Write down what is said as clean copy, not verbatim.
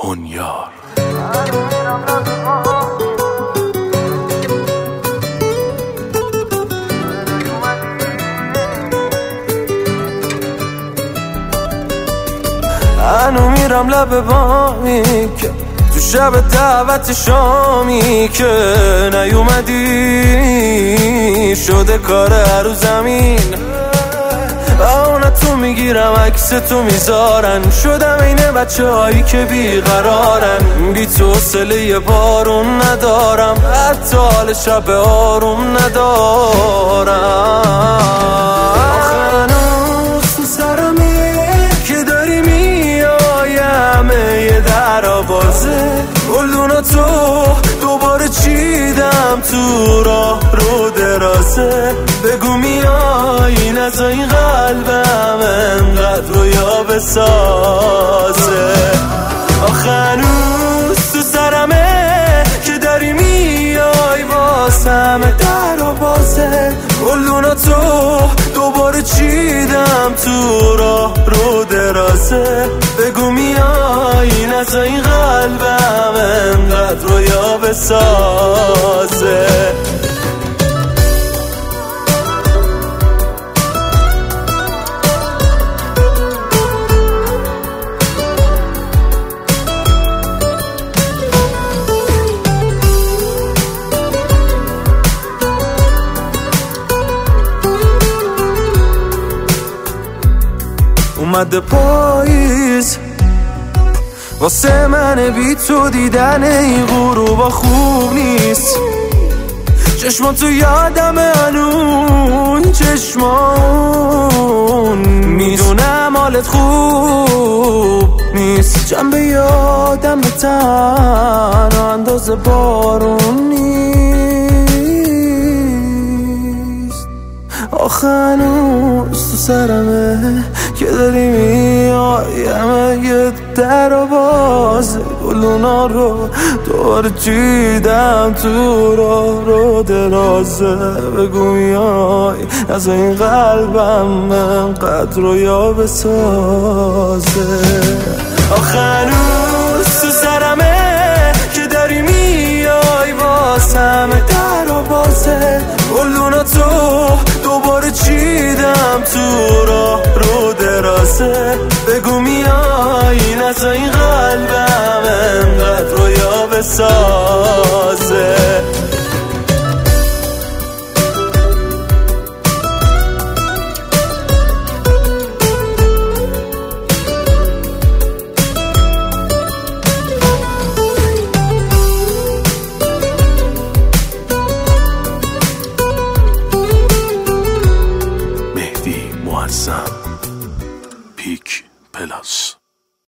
هنیار. هنو میرم لب بامی که تو شب دعوت شامی که نیومدی شده کار هر زمین بهانت تو میگیرم عکس تو میذارن شدم اینه بچه هایی که بیقرارن بی تو حوصله بارون ندارم حتی حال شب آروم ندارم هنوز تو سرمه که داری میای همه یه در آوازه گلدونا تو دوباره چیدم تو راه رو درازه بگو میای نزا این قلبم انقدر رو یا بسازه هنوز تو سرمه که داری میای واسم در و بازه گلدونا تو دوباره چیدم تو راه رو درازه بگو میای نزا این قلبم انقدر رو یا بسازه اومده پاییز واسه من بی تو دیدن این غروبا خوب نیست چشمان تو یادم هنون چشمان میدونم حالت خوب نیست جنبه یادم به تنها اندازه بارون نیست آخه هنوز تو سرمه که داری میای همه یه در و باز گلونا رو دوباره چیدم تو راه رو درازه بگو میای از این قلبم انقدر رو یا بسازه آخه هنوز تو سرمه که داری میای واسم در و بازه گلدونا تو دوباره چیدم تو راه رو درازه بگو میای نزا این قلبم انقدر رو یا بسازه مهدی معظم پیک پلاس.